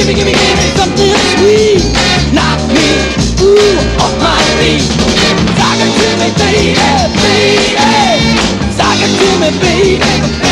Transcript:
give me something sweet. Knock me, ooh, off my feet. Sock it to me, baby, baby. Sock it to me, baby, baby.